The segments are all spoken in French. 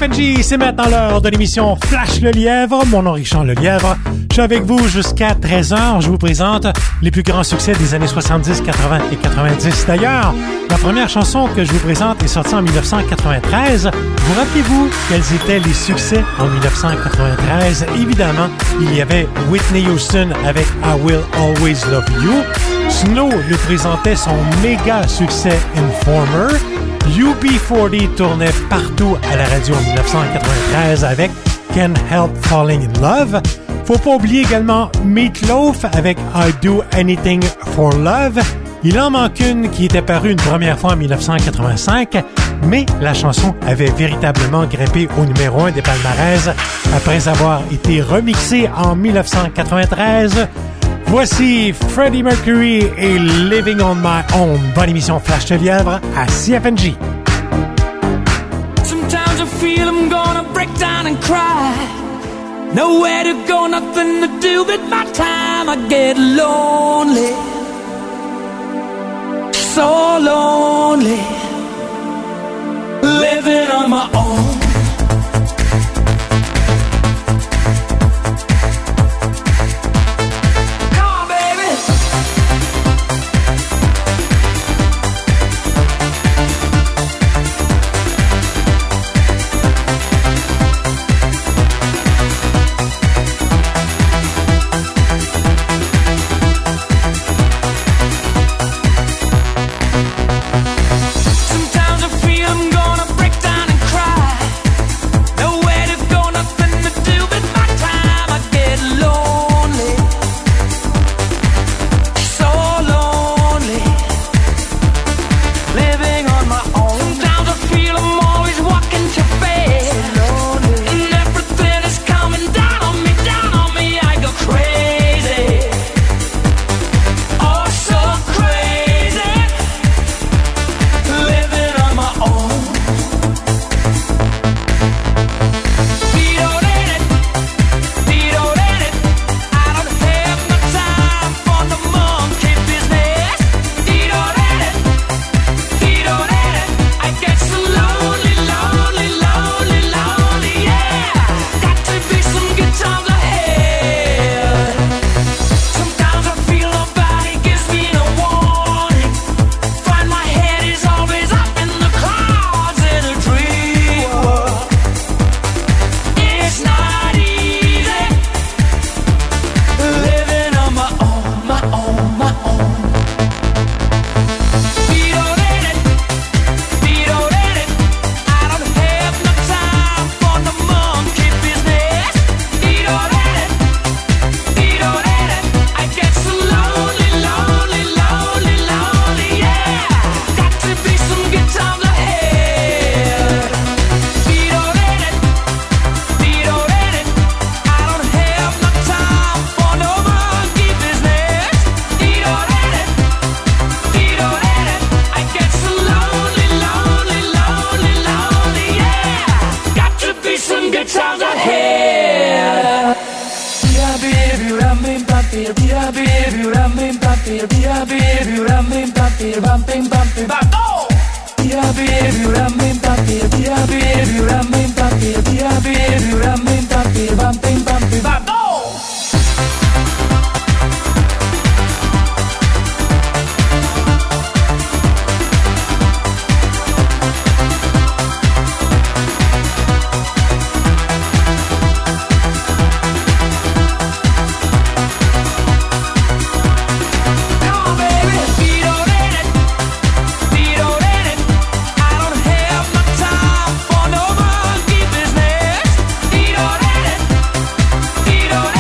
CFNJ, c'est maintenant l'heure de l'émission Flash le Lièvre. Mon nom est Richard Le Lièvre. Je suis avec vous jusqu'à 13h. Je vous présente les plus grands succès des années 70, 80 et 90. D'ailleurs, la première chanson que je vous présente est sortie en 1993. Vous rappelez-vous quels étaient les succès en 1993? Évidemment, il y avait Whitney Houston avec I Will Always Love You. Snow lui présentait son méga succès Informer. UB40 tournait partout à la radio en 1993 avec Can't Help Falling in Love. Faut pas oublier également Meatloaf avec I Do Anything for Love. Il en manque une qui était parue une première fois en 1985, mais la chanson avait véritablement grimpé au numéro 1 des palmarès après avoir été remixée en 1993. Voici Freddie Mercury et Living on My Own. Bonne émission Flash de Lièvre à CFNJ. Sometimes I feel I'm gonna break down and cry. Nowhere to go, nothing to do with my time. I get lonely, so lonely, living on my own. Beat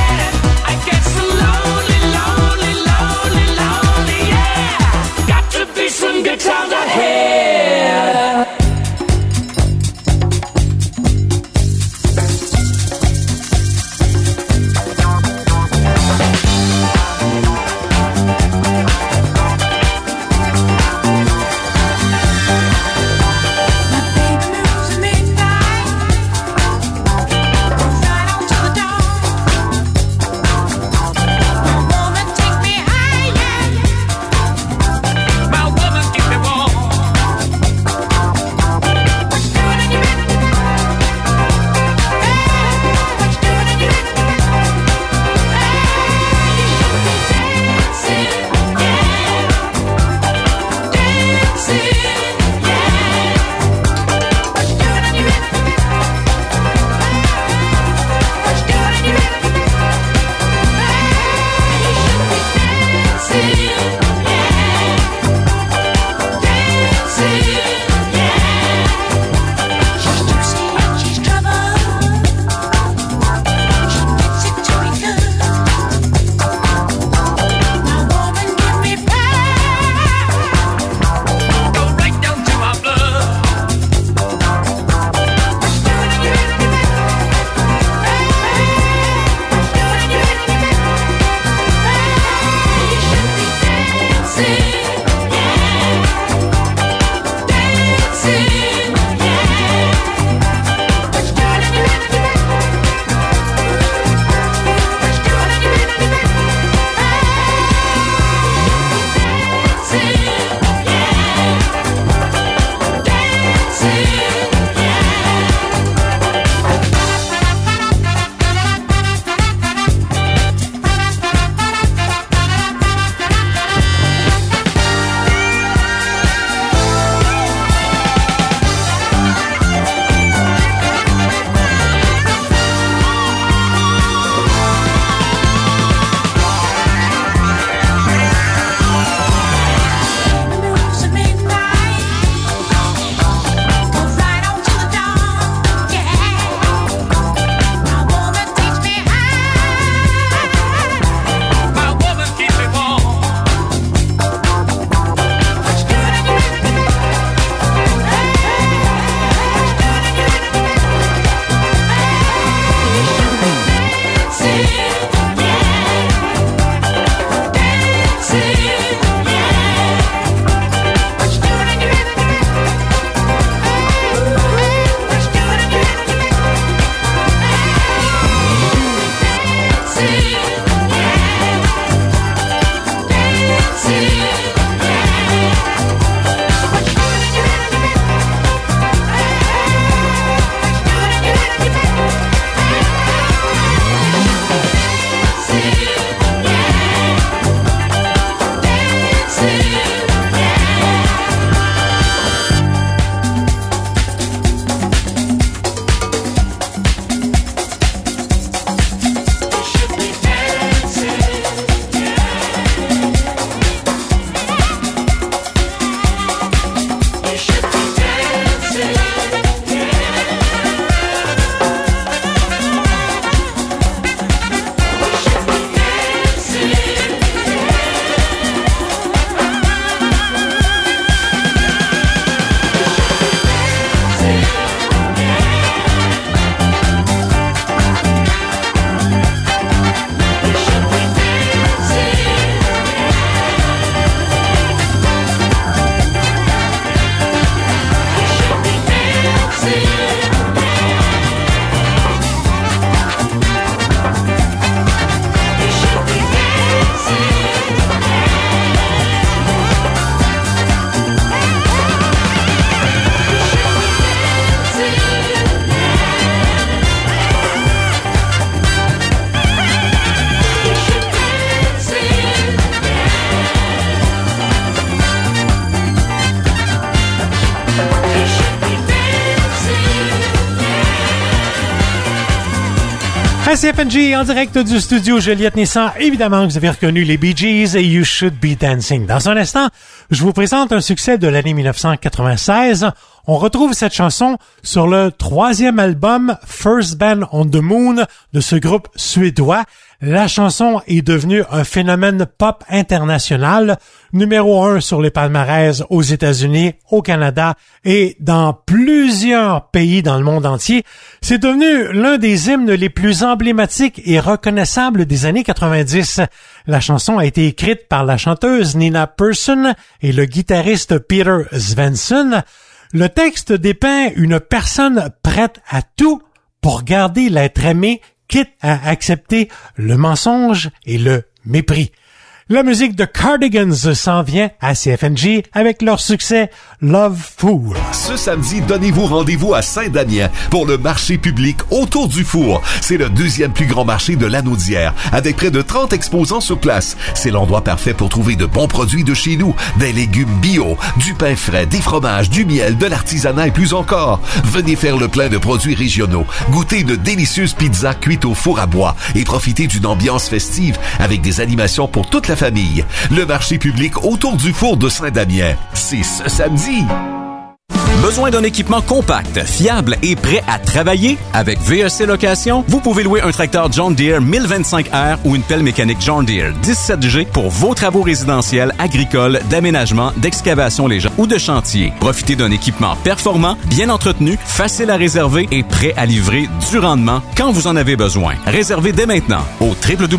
À CFNJ, en direct du studio Joliette-Nissan, évidemment, vous avez reconnu les Bee Gees et You Should Be Dancing. Dans un instant, je vous présente un succès de l'année 1996. On retrouve cette chanson sur le 3e album First Band on the Moon de ce groupe suédois. La chanson est devenue un phénomène pop international, numéro 1 sur les palmarès aux États-Unis, au Canada et dans plusieurs pays dans le monde entier. C'est devenu l'un des hymnes les plus emblématiques et reconnaissables des années 90. La chanson a été écrite par la chanteuse Nina Persson et le guitariste Peter Svensson. Le texte dépeint une personne prête à tout pour garder l'être aimé, quitte à accepter le mensonge et le mépris. La musique de Cardigans s'en vient à CFNJ avec leur succès Love Fool. Ce samedi, donnez-vous rendez-vous à Saint-Damien pour le marché public Autour du Four. C'est le 2e plus grand marché de l'Anaudière avec près de 30 exposants sur place. C'est l'endroit parfait pour trouver de bons produits de chez nous, des légumes bio, du pain frais, des fromages, du miel, de l'artisanat et plus encore. Venez faire le plein de produits régionaux, goûter une délicieuse pizza cuite au four à bois et profiter d'une ambiance festive avec des animations pour toute la famille. Le marché public Autour du Four de Saint-Damien, c'est ce samedi. Besoin d'un équipement compact, fiable et prêt à travailler? Avec VEC Location, vous pouvez louer un tracteur John Deere 1025R ou une pelle mécanique John Deere 17G pour vos travaux résidentiels, agricoles, d'aménagement, d'excavation légère ou de chantier. Profitez d'un équipement performant, bien entretenu, facile à réserver et prêt à livrer du rendement quand vous en avez besoin. Réservez dès maintenant au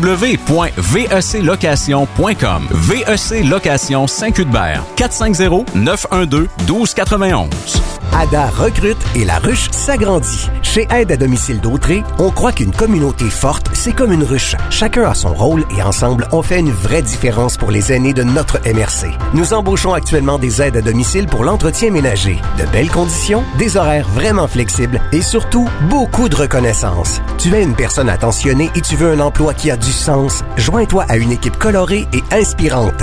www.veclocation.com. VEC Location Saint-Cuthbert 450-912-1291. Ada recrute et la ruche s'agrandit. Chez Aide à domicile d'Autré, on croit qu'une communauté forte, c'est comme une ruche. Chacun a son rôle et ensemble, on fait une vraie différence pour les aînés de notre MRC. Nous embauchons actuellement des aides à domicile pour l'entretien ménager. De belles conditions, des horaires vraiment flexibles et surtout, beaucoup de reconnaissance. Tu es une personne attentionnée et tu veux un emploi qui a du sens? Joins-toi à une équipe colorée et inspirante.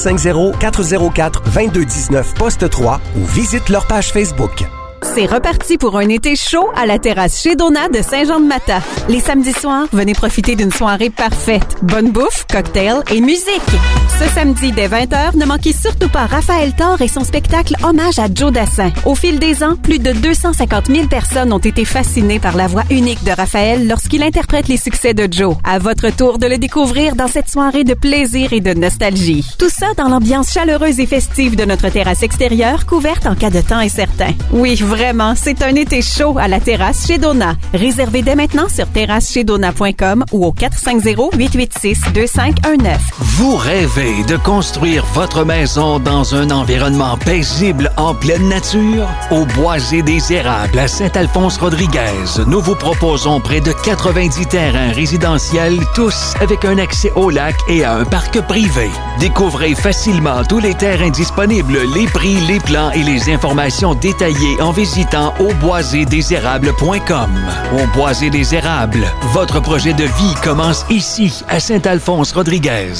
450-404-2219 poste 3 ou visite leur page Facebook. C'est reparti pour un été chaud à la terrasse chez Donat de Saint-Jean-de-Mata. Les samedis soirs, venez profiter d'une soirée parfaite. Bonne bouffe, cocktails et musique. Ce samedi dès 20h, ne manquez surtout pas Raphaël Thor et son spectacle Hommage à Joe Dassin. Au fil des ans, plus de 250 000 personnes ont été fascinées par la voix unique de Raphaël lorsqu'il interprète les succès de Joe. À votre tour de le découvrir dans cette soirée de plaisir et de nostalgie. Tout ça dans l'ambiance chaleureuse et festive de notre terrasse extérieure, couverte en cas de temps incertain. Oui, vraiment, c'est un été chaud à la terrasse chez Donat. Réservez dès maintenant sur terrassechezdonat.com ou au 450-886-2519. Vous rêvez de construire votre maison dans un environnement paisible en pleine nature? Au Boisé des Érables à Saint-Alphonse-Rodriguez, nous vous proposons près de 90 terrains résidentiels, tous avec un accès au lac et à un parc privé. Découvrez facilement tous les terrains disponibles, les prix, les plans et les informations détaillées en visitant auboisédesérables.com. Au Boisé des Érables, votre projet de vie commence ici, à Saint-Alphonse-Rodriguez.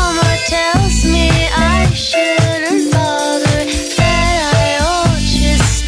Mama tells me I shouldn't bother, that I ought just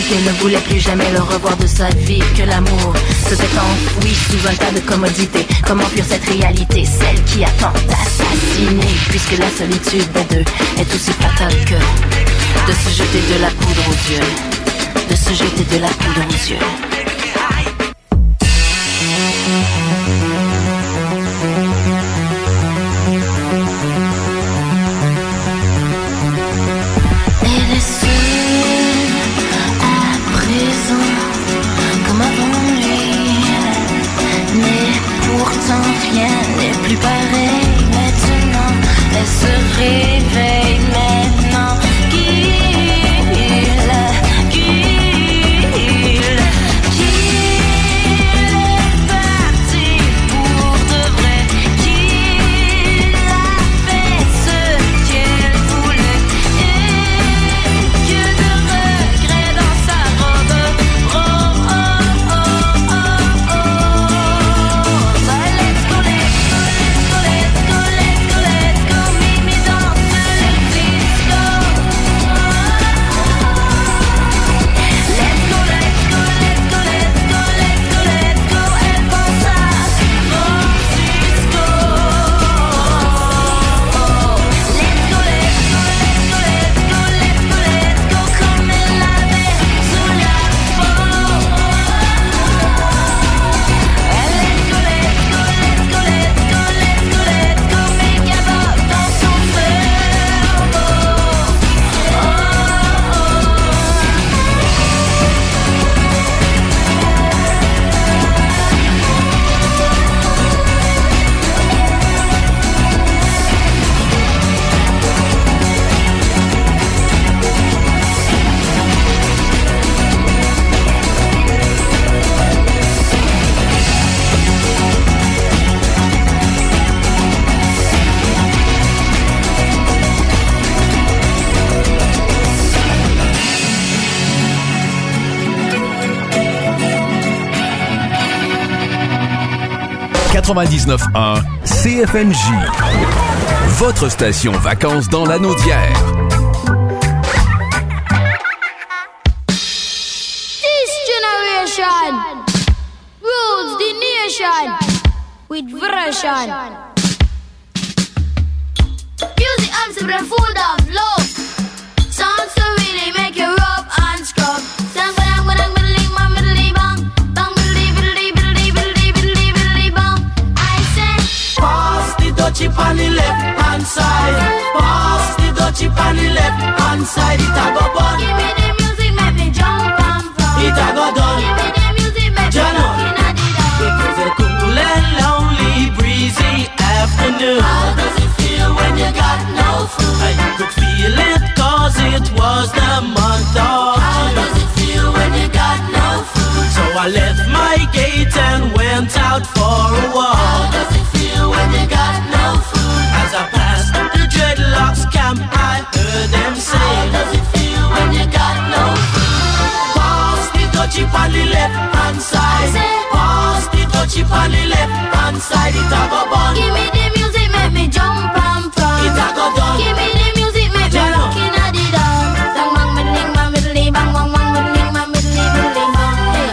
qu'elle ne voulait plus jamais le revoir de sa vie, que l'amour s'était enfoui sous un tas de commodités. Comment fuir cette réalité, celle qui a tant assassiné, puisque la solitude des deux est aussi fatale que de se jeter de la poudre aux yeux, de se jeter de la poudre aux yeux. Rien n'est plus pareil maintenant. Elle se réveille maintenant. « 99.1 CFNJ. Votre station vacances dans l'Anaudière. This generation rules the nation with version. Music I'm full of love. Sounds to really make you rub and scrub. Chip on the left hand side. Pass the dutchie on the left hand side. It a go bun. Give me the music, make me jump and from. It a go done. Give me the music, make me looking at it down. It was a cool and lonely, breezy afternoon. How does it feel when you got no food? You could feel it 'cause it was the month of June. How does it feel when you got no food? So I left my gate and went out for a walk. How does it feel when you got no food? As I passed the dreadlocks camp, I heard them say, how does it feel when you got no food? Pass the dutchie on the left hand side. Pass the dutchie on the left hand side. It a go bun. Give me the music, make me jump and from. It a go done. Give me the music, make me looking at it down. Bang bang middling, bang middling, bang bang bang middling, bang middling, middling, bang.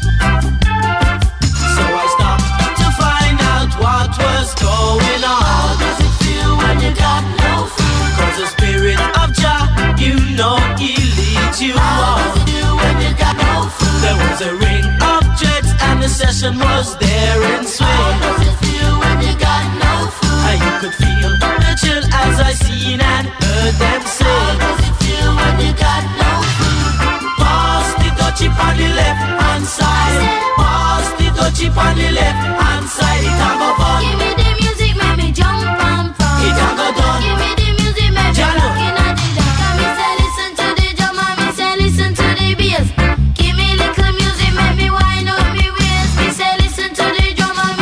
So I stopped to find out what was going on. How does it feel when you got no food? 'Cause the spirit of Jah, you know he leads you How on. does it feel when you got no food? There was a ring of jets and the session was there in swing. How does it feel when you got no food? And you could feel the chill as I seen and heard them say, how does it feel when you got no food? Pass the dutchie on the left hand side. Pass the dutchie on the left hand side. It a go bun. Give me the music, make me jump and from. It a go done. Give me the music, make me looking at it down. Come me say listen to the drum and me say listen to the bass. Give me little music, make me wind up me waist. Me say listen to the drum and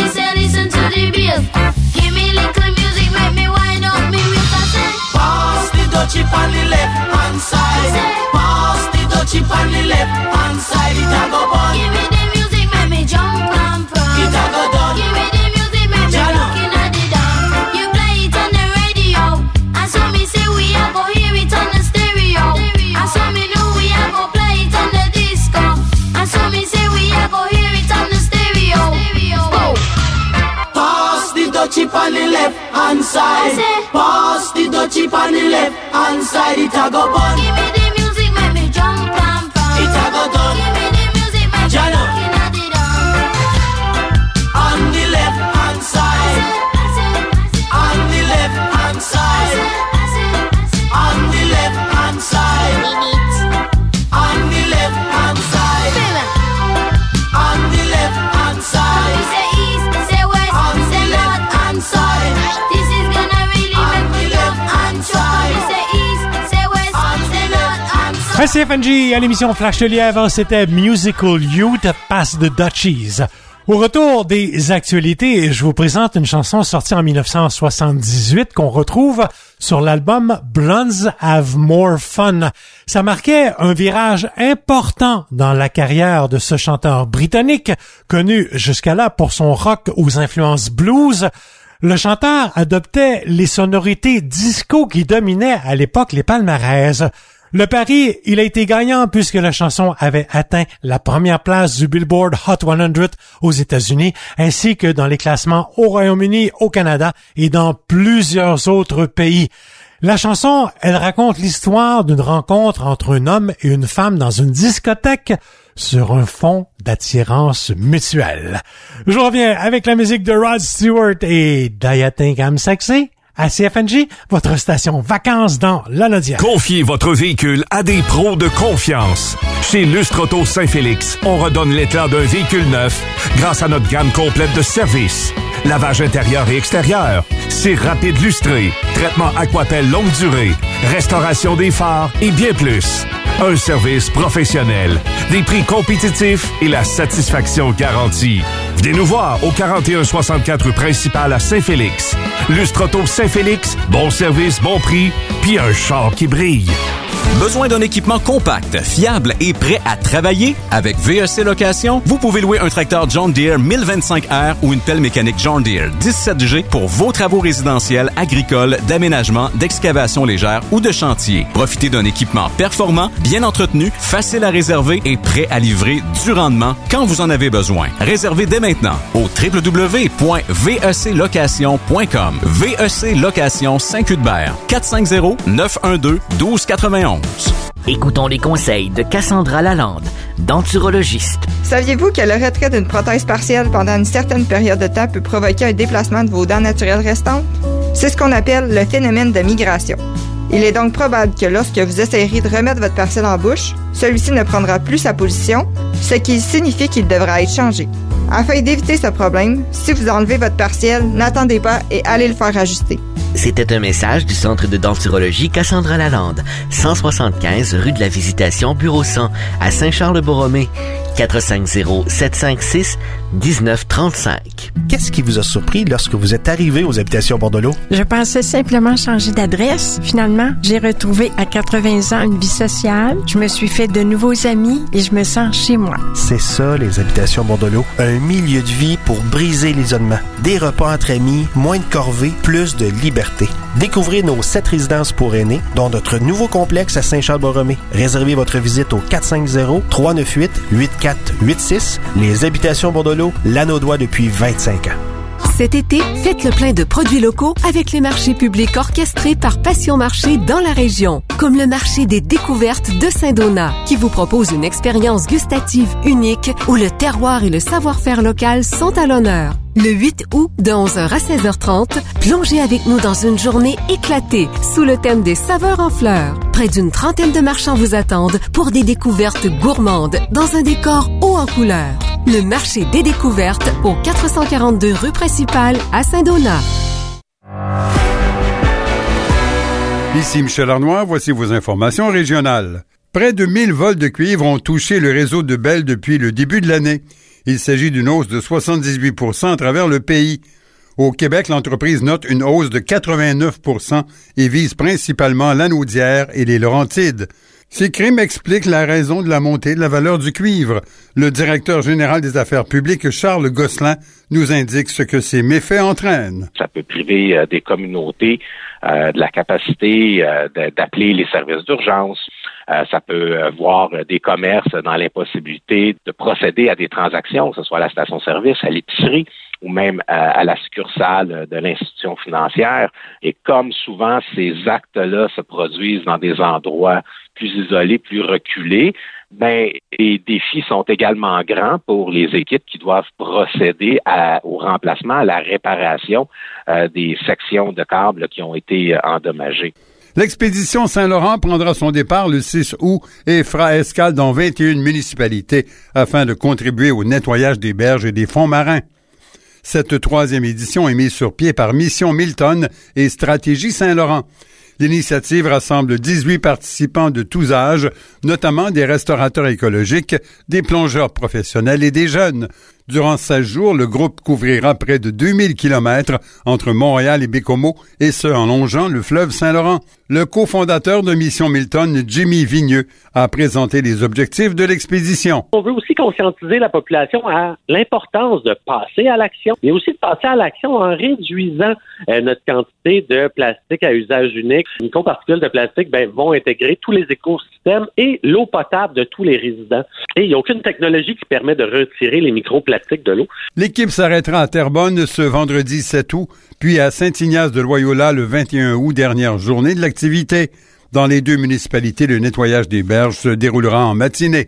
on the left hand side. Pass the dutchie on the left hand side. It a go bun. Give me the music, make me jump and pound. It a go done. Give me the music, make me Jano. looking at it down. On the left hand side. On the left hand side. On the left hand side. On the left hand side. On the left hand side. Say east, say west, On the say left north. hand side. This is gonna really On make me the jump left and hand shout. side. Say east, say west, On say the north left and hand south. À CFNJ, à l'émission Flash le Lièvre, c'était Musical Youth Pass the Dutchies. Au retour des actualités, je vous présente une chanson sortie en 1978 qu'on retrouve sur l'album Blondes Have More Fun. Ça marquait un virage important dans la carrière de ce chanteur britannique, connu jusqu'à là pour son rock aux influences blues. Le chanteur adoptait les sonorités disco qui dominaient à l'époque les palmarès. Le pari, il a été gagnant puisque la chanson avait atteint la première place du Billboard Hot 100 aux États-Unis, ainsi que dans les classements au Royaume-Uni, au Canada et dans plusieurs autres pays. La chanson, elle raconte l'histoire d'une rencontre entre un homme et une femme dans une discothèque sur un fond d'attirance mutuelle. Je reviens avec la musique de Rod Stewart et Do You Think I'm Sexy? À CFNJ, votre station vacances dans l'Anaudière. Confiez votre véhicule à des pros de confiance. Chez Lustre Auto Saint-Félix, on redonne l'éclat d'un véhicule neuf grâce à notre gamme complète de services. Lavage intérieur et extérieur, cire rapide lustré, traitement Aquapel longue durée, restauration des phares et bien plus. Un service professionnel, des prix compétitifs et la satisfaction garantie. Venez nous voir au 4164 rue principale à Saint-Félix. Lustre Auto Saint-Félix, bon service, bon prix, puis un char qui brille. Besoin d'un équipement compact, fiable et prêt à travailler? Avec VEC Location, vous pouvez louer un tracteur John Deere 1025R ou une pelle mécanique John Deere 17G pour vos travaux résidentiels, agricoles, d'aménagement, d'excavation légère ou de chantier. Profitez d'un équipement performant, bien entretenu, facile à réserver et prêt à livrer du rendement quand vous en avez besoin. Réservez dès maintenant au www.veclocation.com. VEC Location Saint-Cuthbert 450-912-1291. Écoutons les conseils de Cassandra Lalande, denturologiste. Saviez-vous que le retrait d'une prothèse partielle pendant une certaine période de temps peut provoquer un déplacement de vos dents naturelles restantes? C'est ce qu'on appelle le phénomène de migration. Il est donc probable que lorsque vous essayerez de remettre votre partiel en bouche, celui-ci ne prendra plus sa position, ce qui signifie qu'il devra être changé. Afin d'éviter ce problème, si vous enlevez votre partiel, n'attendez pas et allez le faire ajuster. C'était un message du Centre de denturologie Cassandra Lalande, 175 rue de la Visitation, bureau 100, à Saint-Charles-Borromée, 450-756-1935. Qu'est-ce qui vous a surpris lorsque vous êtes arrivé aux habitations Bordelot? Je pensais simplement changer d'adresse. Finalement, j'ai retrouvé à 80 ans une vie sociale. Je me suis fait de nouveaux amis et je me sens chez moi. C'est ça, les habitations Bordelot. Un milieu de vie pour briser l'isolement. Des repas entre amis, moins de corvées, plus de liberté. Découvrez nos 7 résidences pour aînés, dont notre nouveau complexe à Saint-Charles-Borromée. Réservez votre visite au 450-398-8486. Les habitations Bordelot, l'Anaudois depuis 25 ans. Cet été, faites le plein de produits locaux avec les marchés publics orchestrés par Passion Marché dans la région, comme le marché des découvertes de Saint-Donat, qui vous propose une expérience gustative unique où le terroir et le savoir-faire local sont à l'honneur. Le 8 août, de 11h à 16h30, plongez avec nous dans une journée éclatée sous le thème des saveurs en fleurs. Près d'une trentaine de marchands vous attendent pour des découvertes gourmandes dans un décor haut en couleurs. Le marché des découvertes au 442 rue principale à Saint-Donat. Ici Michel Arnois, voici vos informations régionales. Près de 1000 vols de cuivre ont touché le réseau de Bell depuis le début de l'année. Il s'agit d'une hausse de 78% à travers le pays. Au Québec, l'entreprise note une hausse de 89% et vise principalement l'Anaudière et les Laurentides. Ces crimes expliquent la raison de la montée de la valeur du cuivre. Le directeur général des affaires publiques, Charles Gosselin, nous indique ce que ces méfaits entraînent. Ça peut priver des communautés de la capacité d'appeler les services d'urgence. Ça peut voir des commerces dans l'impossibilité de procéder à des transactions, que ce soit à la station-service, à l'épicerie ou même à la succursale de l'institution financière. Et comme souvent ces actes-là se produisent dans des endroits plus isolés, plus reculés, les défis sont également grands pour les équipes qui doivent procéder au remplacement, à la réparation des sections de câbles qui ont été endommagées. L'expédition Saint-Laurent prendra son départ le 6 août et fera escale dans 21 municipalités afin de contribuer au nettoyage des berges et des fonds marins. Cette 3e édition est mise sur pied par Mission Milton et Stratégie Saint-Laurent. L'initiative rassemble 18 participants de tous âges, notamment des restaurateurs écologiques, des plongeurs professionnels et des jeunes. Durant 16 jours, le groupe couvrira près de 2000 kilomètres entre Montréal et Bécomo, et ce, en longeant le fleuve Saint-Laurent. Le cofondateur de Mission Milton, Jimmy Vigneux, a présenté les objectifs de l'expédition. On veut aussi conscientiser la population à l'importance de passer à l'action, mais aussi de passer à l'action en réduisant notre quantité de plastique à usage unique. Les microparticules de plastique vont intégrer tous les écosystèmes et l'eau potable de tous les résidents. Et il n'y a aucune technologie qui permet de retirer les microplastiques de l'eau. L'équipe s'arrêtera à Terrebonne ce vendredi 7 août, puis à Saint-Ignace-de-Loyola le 21 août, dernière journée de l'activité. Dans les 2 municipalités, le nettoyage des berges se déroulera en matinée.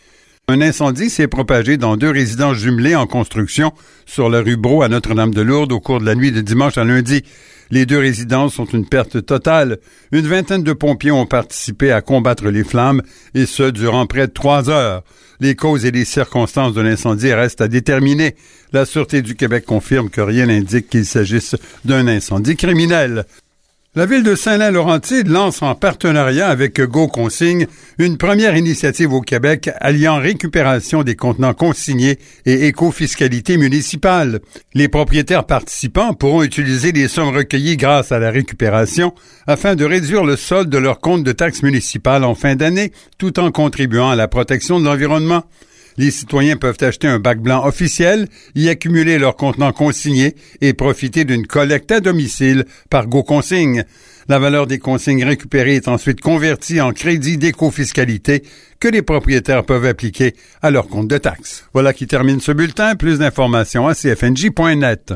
Un incendie s'est propagé dans 2 résidences jumelées en construction sur la rue Brault à Notre-Dame-de-Lourdes au cours de la nuit de dimanche à lundi. Les 2 résidences sont une perte totale. Une vingtaine de pompiers ont participé à combattre les flammes, et ce, durant près de 3 heures. Les causes et les circonstances de l'incendie restent à déterminer. La Sûreté du Québec confirme que rien n'indique qu'il s'agisse d'un incendie criminel. La ville de Saint-Laurentide lance en partenariat avec GoConsigne une première initiative au Québec alliant récupération des contenants consignés et éco-fiscalité municipale. Les propriétaires participants pourront utiliser les sommes recueillies grâce à la récupération afin de réduire le solde de leur compte de taxes municipales en fin d'année, tout en contribuant à la protection de l'environnement. Les citoyens peuvent acheter un bac blanc officiel, y accumuler leurs contenants consignés et profiter d'une collecte à domicile par GoConsigne. La valeur des consignes récupérées est ensuite convertie en crédit d'éco-fiscalité que les propriétaires peuvent appliquer à leur compte de taxes. Voilà qui termine ce bulletin. Plus d'informations à cfnj.net.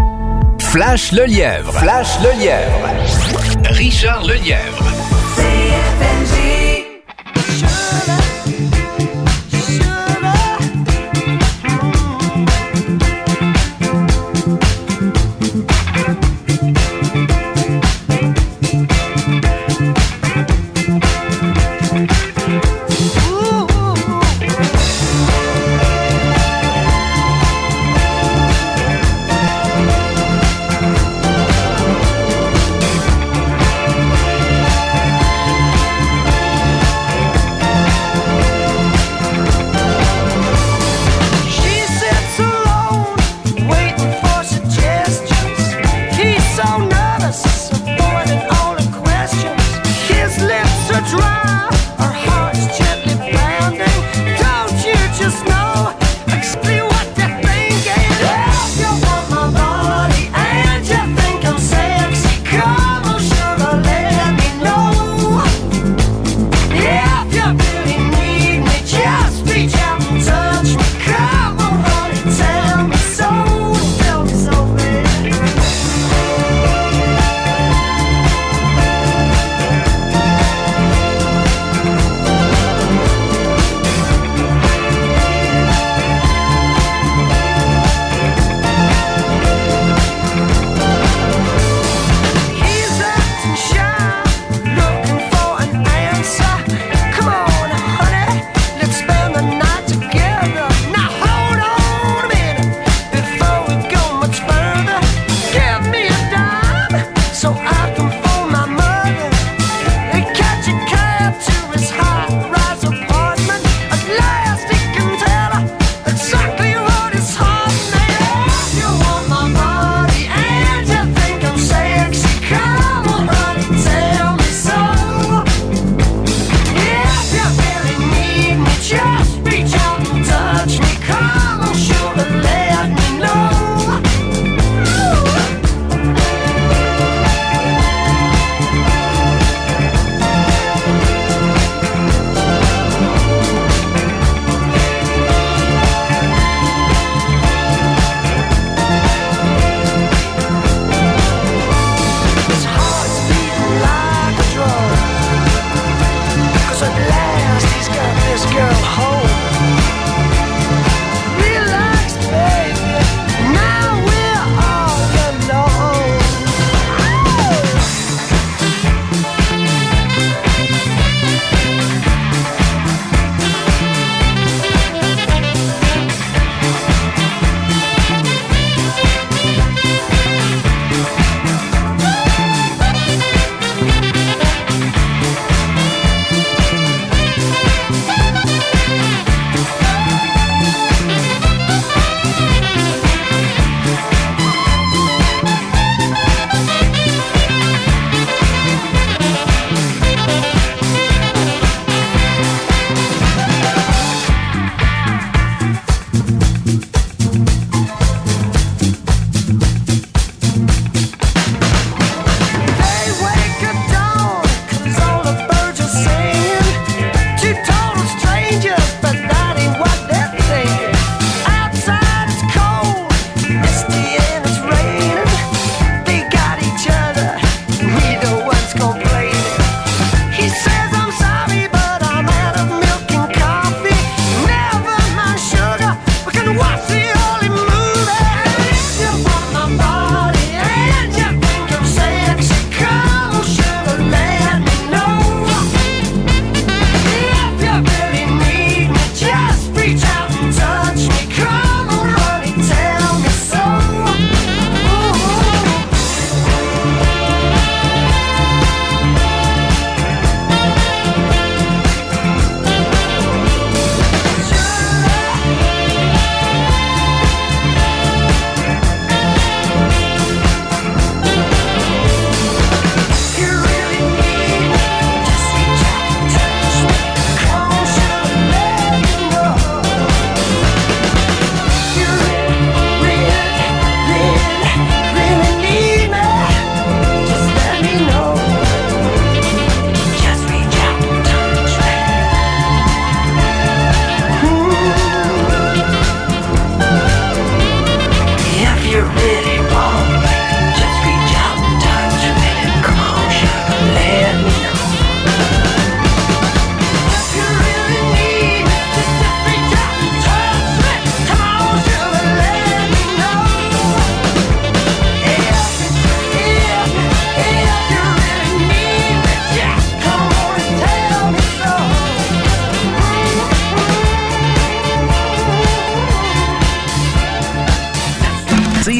Flash le lièvre. Flash le lièvre. Richard Lelièvre. CFNJ.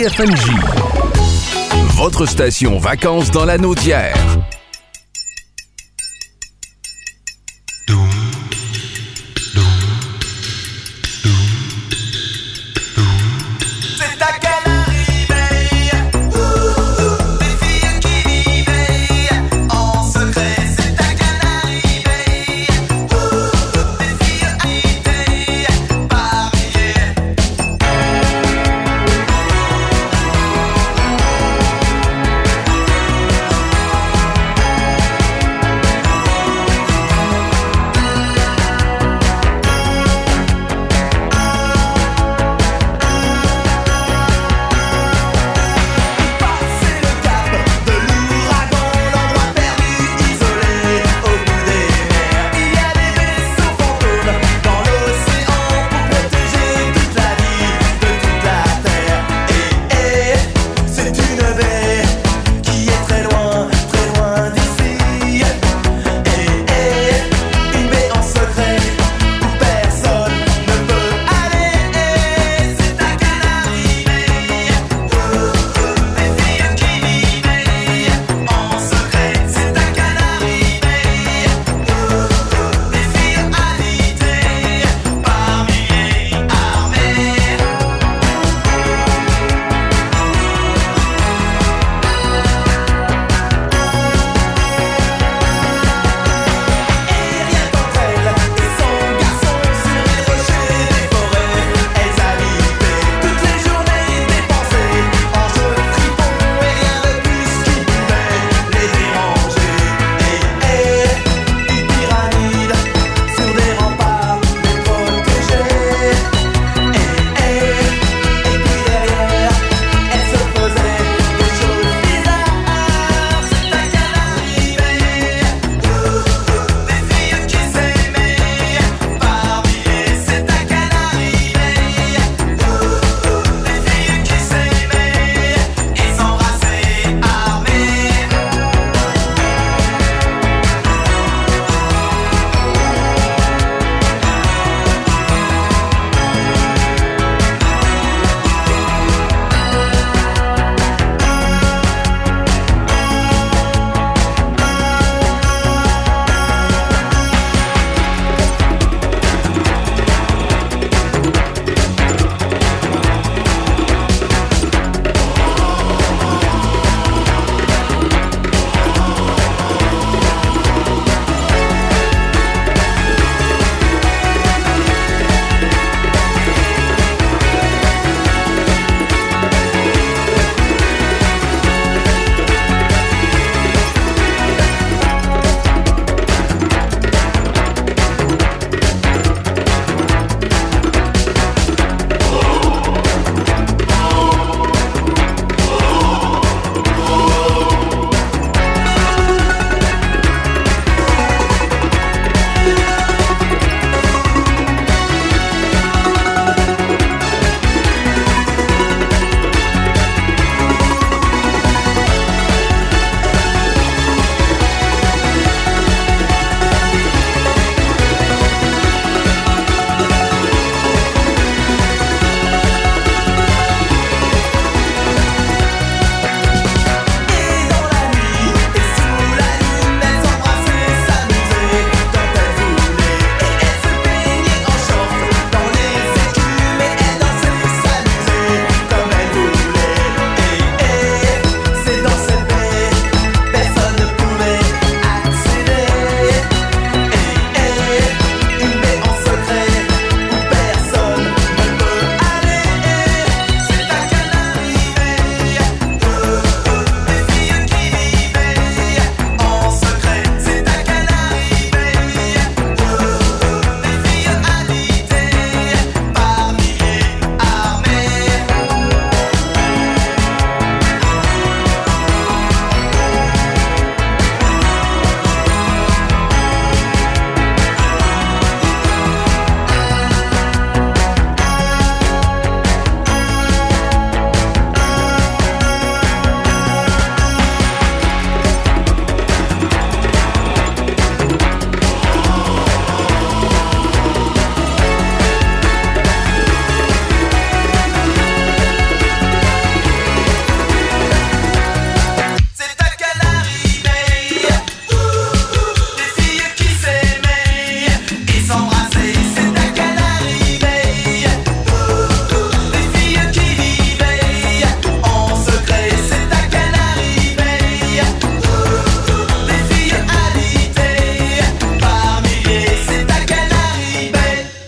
CFMJ. Votre station vacances dans la Naudière.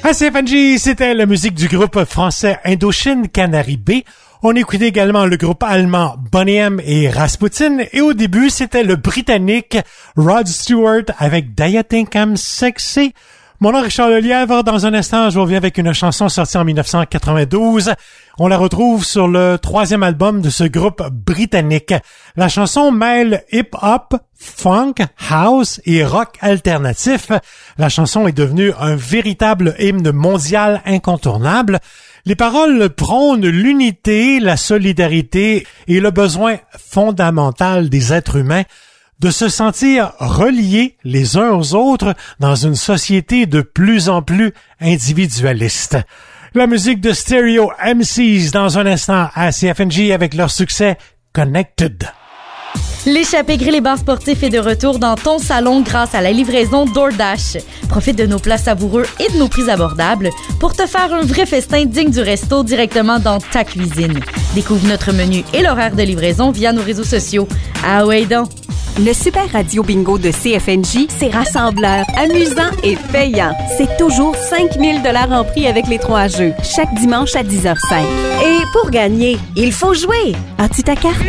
À CFNJ, c'était la musique du groupe français Indochine Canary B. On écoutait également le groupe allemand Boney M et Rasputin. Et au début, c'était le britannique Rod Stewart avec Do You Think I'm Sexy? Mon nom est Richard Lelièvre. Dans un instant, je reviens avec une chanson sortie en 1992. On la retrouve sur le 3e album de ce groupe britannique. La chanson mêle hip-hop, funk, house et rock alternatif. La chanson est devenue un véritable hymne mondial incontournable. Les paroles prônent l'unité, la solidarité et le besoin fondamental des êtres humains de se sentir reliés les uns aux autres dans une société de plus en plus individualiste. La musique de Stereo MCs dans un instant à CFNJ avec leur succès Connected. L'échappée grill et bar sportif est de retour dans ton salon grâce à la livraison DoorDash. Profite de nos plats savoureux et de nos prix abordables pour te faire un vrai festin digne du resto directement dans ta cuisine. Découvre notre menu et l'horaire de livraison via nos réseaux sociaux. Ah ouais donc! Le Super Radio Bingo de CFNJ, c'est rassembleur, amusant et payant. C'est toujours 5 000 $ en prix avec les 3 jeux, chaque dimanche à 10h05. Et pour gagner, il faut jouer. As-tu ta carte?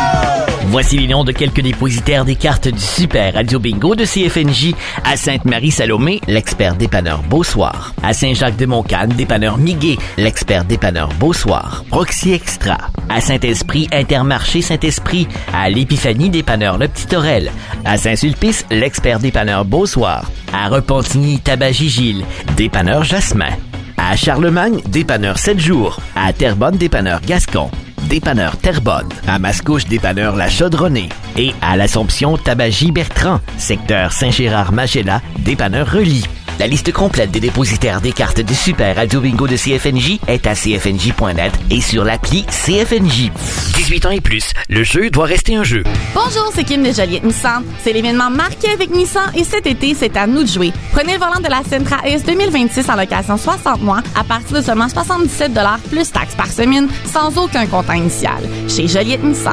Voici les noms de quelques dépositaires des cartes du Super Radio Bingo de CFNJ. À Sainte-Marie-Salomé, l'expert dépanneur Beausoir. À Saint-Jacques-de-Montcalm, dépanneur Miguet, l'expert dépanneur Beausoir. Proxy Extra. À Saint-Esprit, Intermarché Saint-Esprit. À l'Épiphanie, dépanneur Le Petit Orel. À Saint-Sulpice, l'expert dépanneur Beausoir. À Repentigny, Tabagie Gilles, dépanneur Jasmin. À Charlemagne, dépanneur 7 jours. À Terrebonne, dépanneur Gascon. Dépanneur Terrebonne. À Mascouche, dépanneur La Chaudronnée. Et à l'Assomption, Tabagie Bertrand. Secteur Saint-Gérard-Magella, dépanneur Relis. La liste complète des dépositaires des cartes du Super Radio Bingo de CFNJ est à cfnj.net et sur l'appli CFNJ. 18 ans et plus, le jeu doit rester un jeu. Bonjour, c'est Kim de Joliette Nissan. C'est l'événement marqué avec Nissan et cet été, c'est à nous de jouer. Prenez le volant de la Sentra S 2026 en location 60 mois à partir de seulement 77 $ plus taxes par semaine sans aucun comptant initial. Chez Joliette Nissan.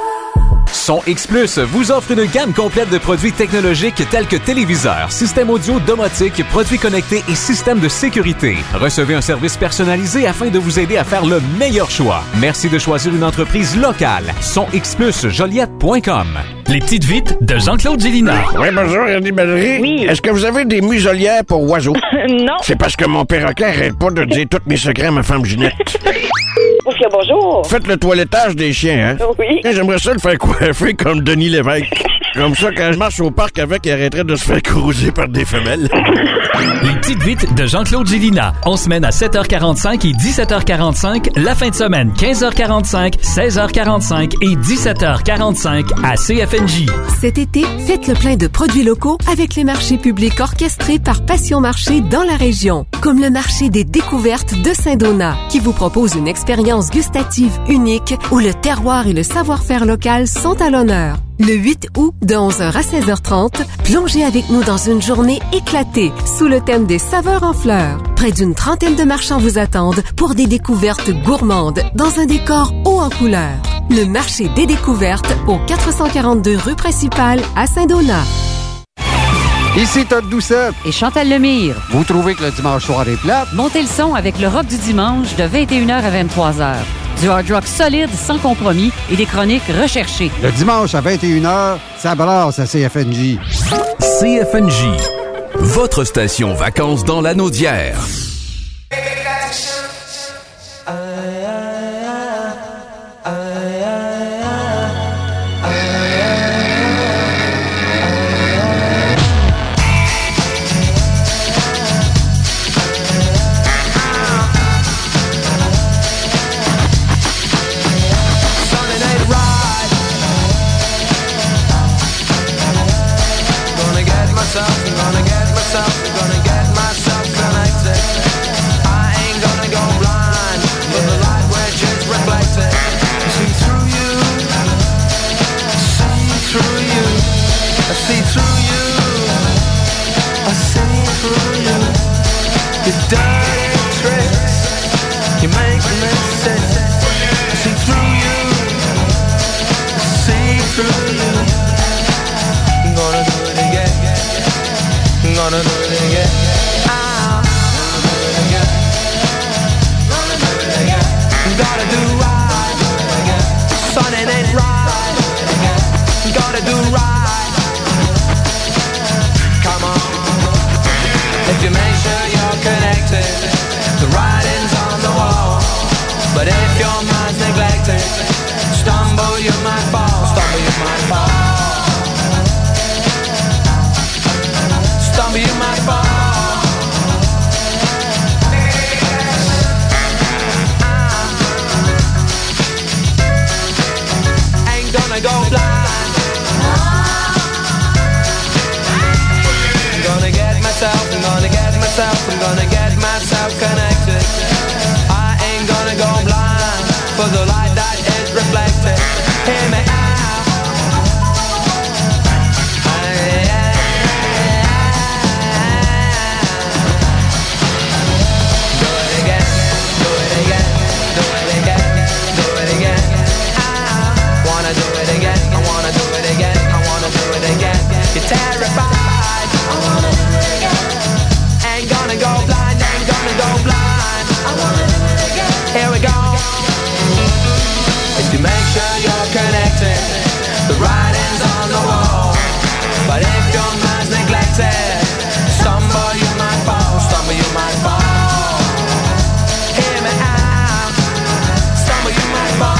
Son X Plus vous offre une gamme complète de produits technologiques tels que téléviseurs, systèmes audio domotiques, produits connectés et systèmes de sécurité. Recevez un service personnalisé afin de vous aider à faire le meilleur choix. Merci de choisir une entreprise locale. SonXPlusJoliette.com. Les petites vites de Jean-Claude Gélina. Oui, bonjour, animalerie. Oui. Est-ce que vous avez des muselières pour oiseaux? Non. C'est parce que mon perroquet arrête pas de dire tous mes secrets à ma femme Ginette. Bonjour. Faites le toilettage des chiens, hein? Oui. J'aimerais ça le faire coiffer comme Denis Lévesque. Comme ça, quand je marche au parc avec, il arrêterait de se faire cruiser par des femelles. Les petites vites de Jean-Claude Gélina. En semaine à 7h45 et 17h45. La fin de semaine, 15h45, 16h45 et 17h45 à CFNJ. Cet été, faites le plein de produits locaux avec les marchés publics orchestrés par Passion Marché dans la région. Comme le marché des découvertes de Saint-Donat, qui vous propose une expérience gustative unique où le terroir et le savoir-faire local sont à l'honneur. Le 8 août, de 11h à 16h30, plongez avec nous dans une journée éclatée sous le thème des saveurs en fleurs. Près d'une trentaine de marchands vous attendent pour des découvertes gourmandes dans un décor haut en couleurs. Le marché des découvertes au 442 rue principale à Saint-Donat. Ici Todd Doucette et Chantal Lemire. Vous trouvez que le dimanche soir est plate? Montez le son avec le rock du dimanche de 21h à 23h. Du hard rock solide, sans compromis et des chroniques recherchées. Le dimanche à 21h, ça brasse à CFNJ. CFNJ, votre station vacances dans l'Anaudière. Gonna do it again. do right. Son, it ain't right. Gotta do right. Come on. If you make sure you're connected, the writing's on the wall. But if your mind's neglected, stumble you might fall. Stumble you might fall. Stumble you might fall. Gonna go blind. I'm gonna get myself, I'm gonna get myself, I'm gonna get myself connected. I ain't gonna go blind for the light that is reflected. Hear me out. Do it again, do it again, do it again, do it again. I wanna do it again, I wanna do it again, I wanna do it again. You're terrified. I wanna do it again. Ain't gonna go blind, ain't gonna go blind. I wanna do it again. Here we go. If you make sure you're connected, the writing's on the wall. But if your mind's neglected, stumble you might fall, stumble you might fall. Hear me out. Stumble you might fall.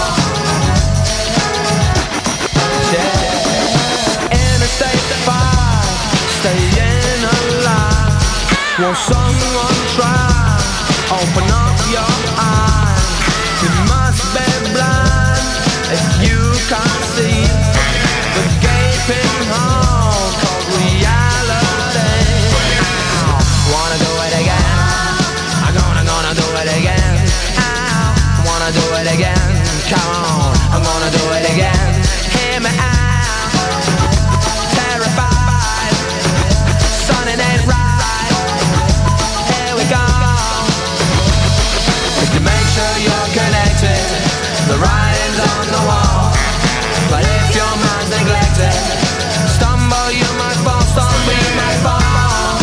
Staying alive. Won't someone try? Open up your eyes. You must be blind if you can't see the gaping hole called reality. Wanna do it again? I'm gonna do it again. I wanna do it again. Come on, I'm gonna do it again. Hear me out. Terrified. Son, it ain't right. Here we go. If you make sure you're connected, the writing's on the wall. But if your mind's neglected, stumble you might fall, stumble you might fall.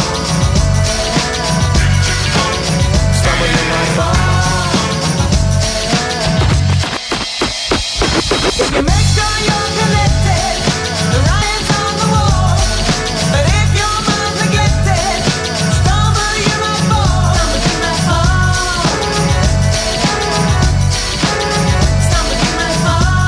Stumble you might fall. If you make sure you're connected, the writing's on the wall. But if your mind's neglected, stumble you might fall. Stumble you might fall. Stumble you might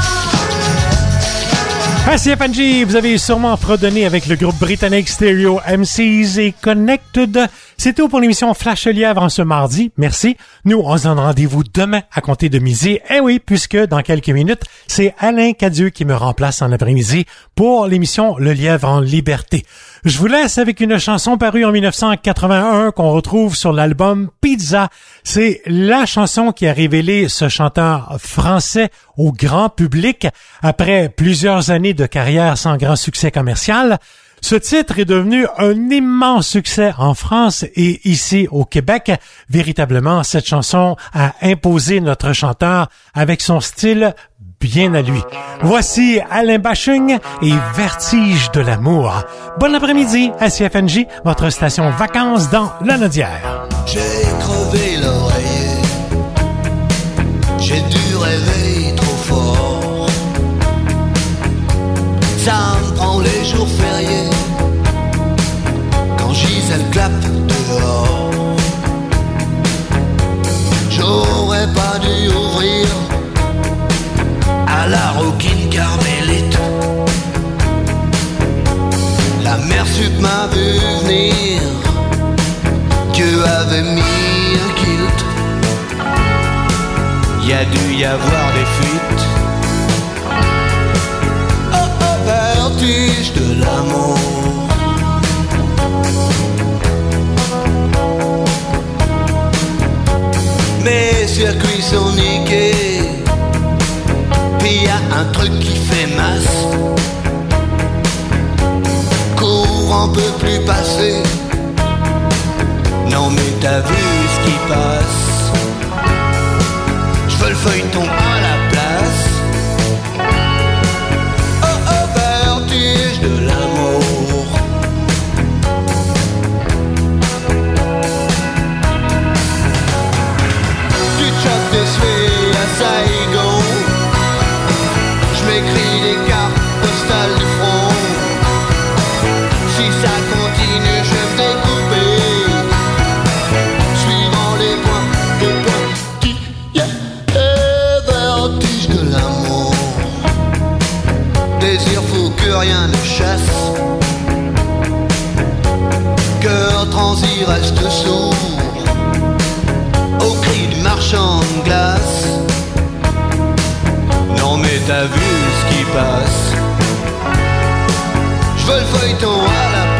fall. À CFNG, vous avez sûrement fredonné avec le groupe britannique Stereo MCs et Connected. C'est tout pour l'émission Flash le Lièvre en ce mardi. Merci. Nous, on se donne rendez-vous demain à compter de midi. Eh oui, puisque dans quelques minutes, c'est Alain Cadieux qui me remplace en après-midi pour l'émission Le Lièvre en liberté. Je vous laisse avec une chanson parue en 1981 qu'on retrouve sur l'album Pizza. C'est la chanson qui a révélé ce chanteur français au grand public après plusieurs années de carrière sans grand succès commercial. Ce titre est devenu un immense succès en France et ici au Québec. Véritablement, cette chanson a imposé notre chanteur avec son style bien à lui. Voici Alain Bachung et Vertige de l'amour. Bon après-midi à CFNJ, votre station vacances dans la Nodière. J'ai crevé l'oreiller, j'ai dû rêver trop fort. Ça me prend les jours fériés, quand Gisèle clappe dehors. J'aurais pas dû ouvrir à la roquine carmélite. La mère sup m'a vu venir, Dieu avait mis un kilt. Y a dû y avoir des fuites. Oh oh, vertige de l'amour. Mes circuits sont niqués, pis y a un truc qui fait masse. Courant peut plus passer. Non mais t'as vu ce qui passe. J'veux le feuilleton à la place. Oh oh, vertige de l'amour. Tu te chopes des souliers à m'écris des cartes postales du front. Si ça continue, je vais découper, suivant les points qui vertige de l'amour. Désir fou que rien ne chasse, cœur transi reste sourd au cri du marchand de glace. Non mais t'as vu ce qui passe, je veux le feuilleton à la